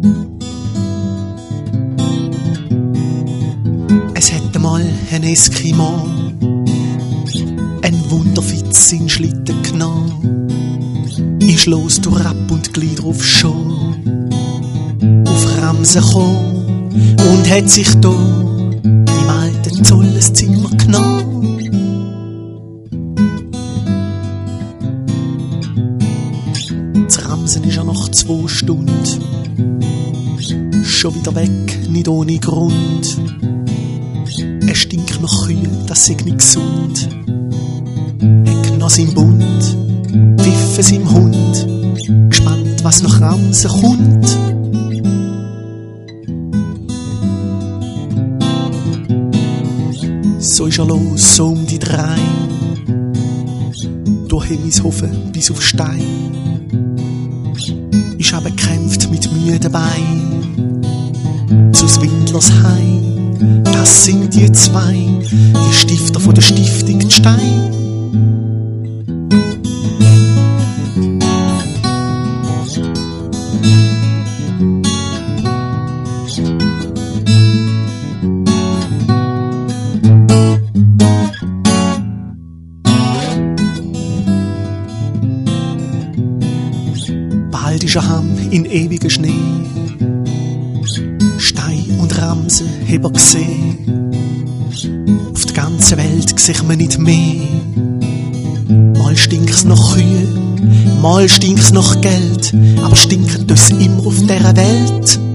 Es hätte mal ein Eskimo ein Wunderfitz in Schlitten genommen. Ist los durch Rapp und Glied drauf schon auf Ramsen gekommen und hat sich da im alten Zolleszimmer genommen. Das Ramsen ist ja nach 2 Stunden schon wieder weg, nicht ohne Grund. Er stinkt nach Kühe, das ist nicht gesund. Er genoss im Bund, pfiff es im Hund, gespannt, was nach Ramsen kommt. So ist er los, so um die 3, durch Hemishofen bis auf Stein. Ist aber gekämpft mit müden Beinen zu Swindlers Heim. Das sind die 2, die Stifter von der Stiftung die Stein. Bald ist er heim in ewigen Schnee. Stein und Ramsen hab er gesehen. Auf der ganzen Welt sieht man nicht mehr. Mal stinkt's nach Kühe, mal stinkt's nach Geld, aber stinkt uns immer auf dieser Welt.